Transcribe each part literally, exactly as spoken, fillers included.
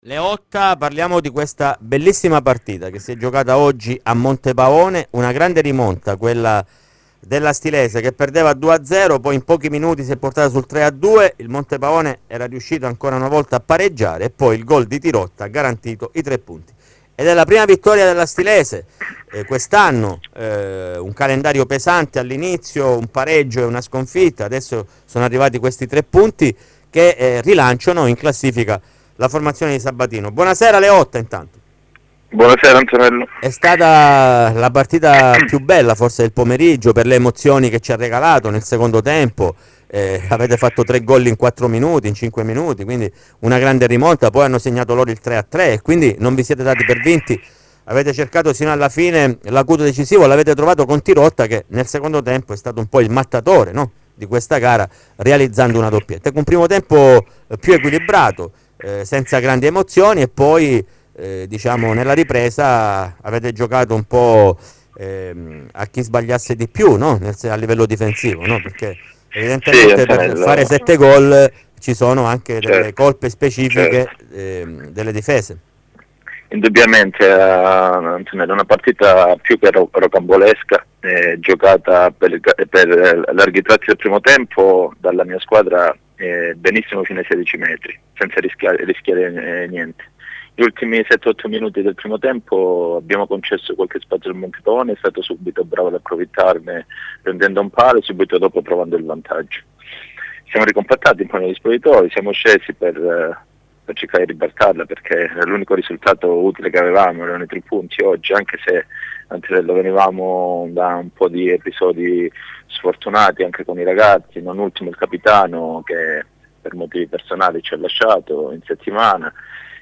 Leotta, parliamo di questa bellissima partita che si è giocata oggi a Montepavone, una grande rimonta, quella della Stilese che perdeva due a zero, poi in pochi minuti si è portata sul tre a due, il Montepavone era riuscito ancora una volta a pareggiare e poi il gol di Tirotta ha garantito i tre punti. Ed è la prima vittoria della Stilese eh, quest'anno, eh, un calendario pesante all'inizio, un pareggio e una sconfitta, adesso sono arrivati questi tre punti che eh, rilanciano in classifica la formazione di Sabatino. Buonasera Leotta intanto. Buonasera Antonello. È stata la partita più bella forse del pomeriggio per le emozioni che ci ha regalato nel secondo tempo. Eh, avete fatto tre gol in quattro minuti, in cinque minuti, quindi una grande rimonta, poi hanno segnato loro il tre a tre e quindi non vi siete dati per vinti. Avete cercato sino alla fine l'acuto decisivo, l'avete trovato con Tirotta che nel secondo tempo è stato un po' il mattatore, no? Di questa gara, realizzando una doppietta. Ecco, un primo tempo più equilibrato, eh, senza grandi emozioni, e poi eh, diciamo nella ripresa avete giocato un po' ehm, a chi sbagliasse di più, no? Nel, a livello difensivo, no? Perché evidentemente Sì, per Antonello, fare sette gol ci sono anche certo, delle colpe specifiche certo. ehm, delle difese. Indubbiamente eh, Antonello, una partita più che ro- rocambolesca, eh, giocata per, per larghi tratti del primo tempo dalla mia squadra eh, benissimo fino ai sedici metri, senza rischiare, rischiare eh, niente. Gli ultimi sette otto minuti del primo tempo abbiamo concesso qualche spazio al Montepavone, è stato subito bravo ad approfittarne prendendo un palo e subito dopo trovando il vantaggio. Siamo ricompattati un po' negli spogliatoi, siamo scesi per, per cercare di ribaltarla perché era l'unico risultato utile che avevamo, erano i tre punti oggi, anche se Antonello venivamo da un po' di episodi sfortunati anche con i ragazzi, non ultimo il capitano che per motivi personali ci ha lasciato in settimana.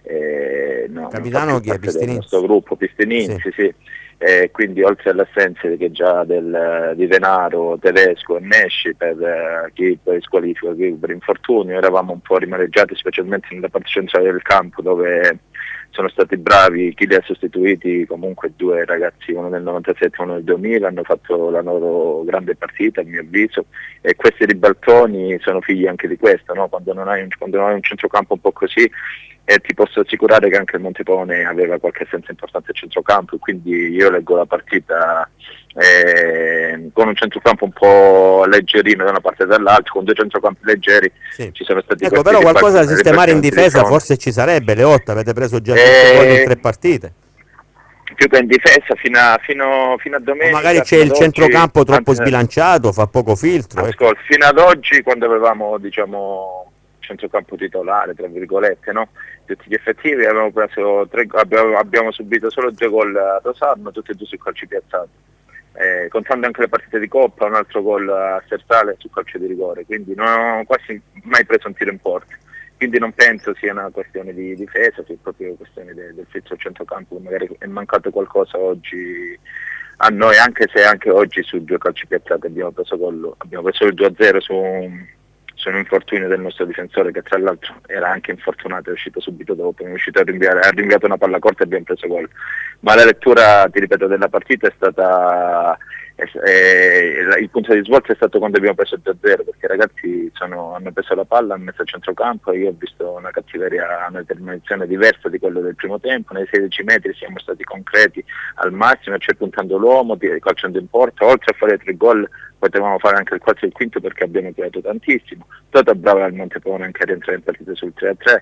Eh, no, Capitano chi è? Del Pistinizzi? nostro gruppo Pistinizzi, Sì. sì. Eh, quindi oltre all'assenza che già del, di Denaro, Tedesco e Nesci per uh, chi per squalifica, chi per infortunio, eravamo un po' rimaneggiati specialmente nella parte centrale del campo dove sono stati bravi chi li ha sostituiti, comunque due ragazzi, uno del novantasette e uno del duemila, hanno fatto la loro grande partita a mio avviso, e questi ribaltoni sono figli anche di questo, no? Quando non hai un, quando non hai un centrocampo un po' così, e ti posso assicurare che anche il Montepavone aveva qualche assenza importante a centrocampo, e quindi io leggo la partita eh, con un centrocampo un po' leggerino da una parte e dall'altra, con due centrocampi leggeri. Sì. Ci sono stati Ecco, però qualcosa da sistemare in difesa forse ci sarebbe. Leotta, avete preso già cinque gol in tre partite. Più che in difesa fino a, fino, fino a domenica. O magari c'è il centrocampo troppo anzi, sbilanciato, fa poco filtro. Ascolta, ecco. Fino ad oggi, quando avevamo diciamo centrocampo titolare, tra virgolette, no? Tutti gli effettivi, abbiamo, preso tre, abbiamo, abbiamo subito solo due gol a Rosarno, tutti e due su calci piazzati. Eh, contando anche le partite di Coppa, un altro gol a Sersale su calcio di rigore, quindi non ho quasi mai preso un tiro in porta. Quindi non penso sia una questione di difesa, sia proprio questione de, del filtro centrocampo, magari è mancato qualcosa oggi a noi, anche se anche oggi su due calci piazzati abbiamo preso gol, abbiamo preso il due a zero su un, su un infortunio del nostro difensore, che tra l'altro era anche infortunato, è uscito subito dopo, è uscito a rinviare, ha rinviato una palla corta e abbiamo preso gol. Ma la lettura, ti ripeto, della partita è stata... Eh, il punto di svolta è stato quando abbiamo preso il due a zero, perché i ragazzi sono, hanno preso la palla, hanno messo al centrocampo, e io ho visto una cattiveria, una determinazione diversa di quello del primo tempo. Nei sedici metri siamo stati concreti al massimo, cioè puntando l'uomo, calciando in porta, oltre a fare tre gol potevamo fare anche il quarto e il quinto perché abbiamo creato tantissimo. Stata brava al Montepavone anche a rientrare in partita sul tre a tre.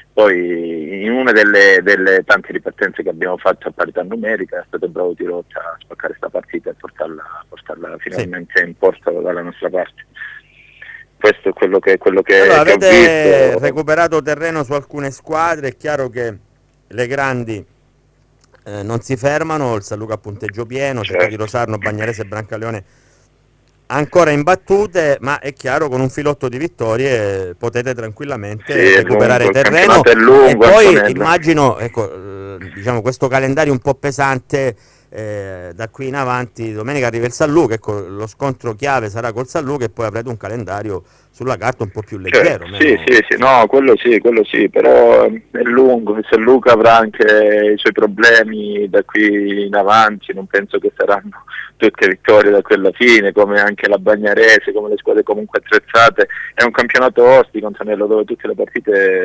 Poi in una delle, delle tante ripartenze che abbiamo fatto a parità numerica è stato bravo Tirotta a spaccare questa partita e portarla, portarla finalmente sì. in porta dalla nostra parte. Questo è quello che, quello che, allora, che avete ho visto. recuperato terreno su alcune squadre, è chiaro che le grandi eh, non si fermano, il San Luca a punteggio pieno, certo. Città di Rosarno, Bagnarese e Brancaleone ancora imbattute, ma è chiaro con un filotto di vittorie potete tranquillamente sì, recuperare lungo, terreno lungo, e poi Antonello. Immagino ecco, eh, diciamo questo calendario un po' pesante eh, da qui in avanti. Domenica arriva il San Luca, ecco, lo scontro chiave sarà col San Luca e poi avrete un calendario sulla carta un po' più leggero. Certo, sì, sì, sì, no, quello sì, quello sì, però è lungo, il San Luca avrà anche i suoi problemi da qui in avanti, non penso che saranno tutte vittorie da quella fine, come anche la Bagnarese, come le squadre comunque attrezzate. È un campionato ostico, Antonello, dove tutte le partite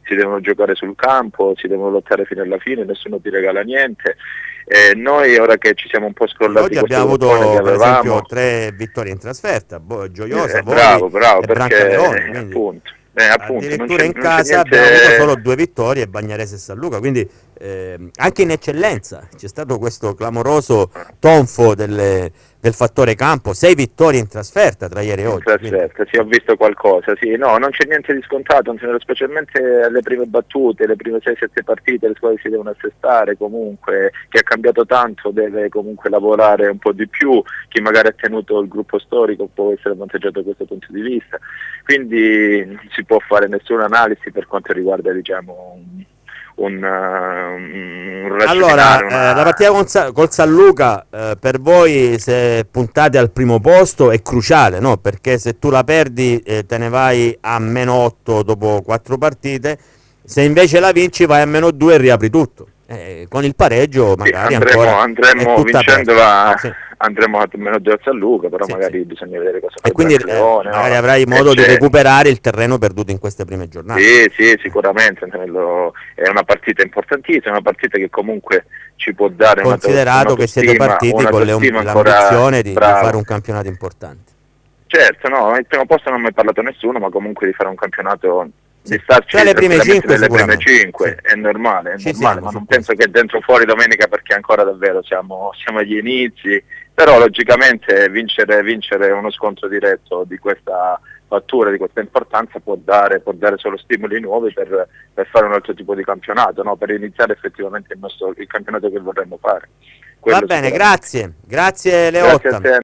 si devono giocare sul campo, si devono lottare fino alla fine, nessuno ti regala niente. Eh, noi ora che ci siamo un po' scrollati, oggi abbiamo avuto che per esempio tre vittorie in trasferta, Bo- Gioiosa, eh, Voli bravo, bravo, e perché Brancaleone, quindi appunto, eh, appunto addirittura non in c'è, casa non c'è abbiamo niente... avuto solo due vittorie, Bagnarese e San Luca, quindi eh, anche in eccellenza c'è stato questo clamoroso tonfo delle, del fattore campo, sei vittorie in trasferta tra ieri e In oggi. trasferta, Quindi... sì, ho visto qualcosa, sì, no, non c'è niente di scontato, specialmente alle prime battute, le prime sei sette partite, le squadre si devono assestare comunque, chi ha cambiato tanto deve comunque lavorare un po' di più, chi magari ha tenuto il gruppo storico può essere avvantaggiato da questo punto di vista, quindi non si può fare nessuna analisi per quanto riguarda, diciamo, un, un, uh, un Allora, una... eh, la partita con Sa- col San Luca eh, per voi, se puntate al primo posto, è cruciale, no? Perché se tu la perdi eh, te ne vai a meno otto dopo quattro partite, se invece la vinci vai a meno due e riapri tutto. Eh, con il pareggio magari sì, andremo, ancora andremo è tutta vincendo aperta. la, Sì. andremo a meno due a San Luca, però Sì, magari sì. bisogna vedere cosa fa E il quindi eh, Brancaleone, magari no? avrai modo E di c'è- recuperare il terreno perduto in queste prime giornate. Sì, sì, sicuramente, Antonello, è una partita importantissima, una partita che comunque ci può dare una Considerato che siete partiti con le- l'ambizione di, di fare un campionato importante. Certo, no, il primo posto non mi ha parlato nessuno, ma comunque di fare un campionato, Sì. di starci Tra le prime tranquillamente cinque nelle prime sicuramente. cinque, Sì. è normale, è Ci normale, siamo ma su non questo. penso che dentro o fuori domenica, perché ancora davvero siamo, siamo agli inizi, però logicamente vincere, vincere uno scontro diretto di questa fattura, di questa importanza può dare, può dare solo stimoli nuovi per, per fare un altro tipo di campionato, no? Per iniziare effettivamente il, nostro, il campionato che vorremmo fare. Va Quello bene, sicuramente. grazie. Grazie Grazie a Leotta. te.